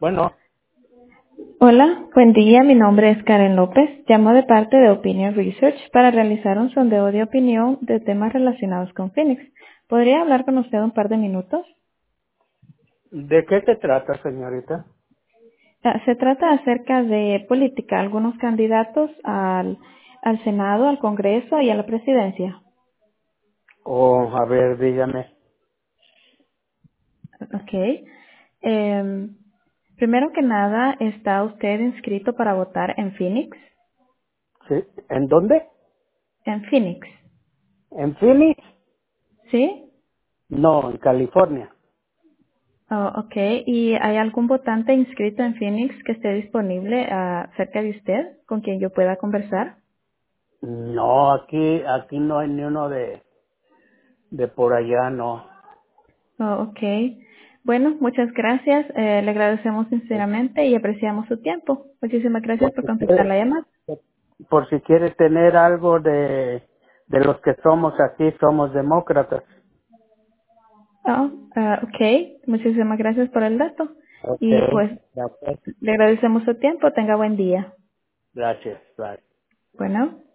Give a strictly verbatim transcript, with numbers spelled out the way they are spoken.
Bueno, Hola, buen día. Mi nombre es Karen López. Llamo de parte de Opinion Research para realizar un sondeo de opinión de temas relacionados con Phoenix. ¿Podría hablar con usted un par de minutos? ¿de qué se trata, señorita? Ah, Se trata acerca de política, algunos candidatos al, al Senado, al Congreso y a la presidencia. O, a ver, dígame. Ok. Em, Primero que nada, ¿está usted inscrito para votar en Phoenix? ¿Sí? ¿En dónde? En Phoenix, ¿En Phoenix? ¿sí? No, en California. Oh, ok. ¿Y hay algún votante inscrito en Phoenix que esté disponible ah, cerca de usted con quien yo pueda conversar? No, aquí, aquí no hay ni uno de, de por allá, no. Oh, ok. Bueno, muchas gracias. Eh, le agradecemos sinceramente y apreciamos su tiempo. Muchísimas gracias Por por si contestar quiere, la llamada. por si quiere tener algo de, de los que somos aquí, somos demócratas. Oh, ah, ok. Muchísimas gracias por el dato. Ok, Y pues gracias. le agradecemos su tiempo. Tenga buen día. Gracias, bye. Bueno.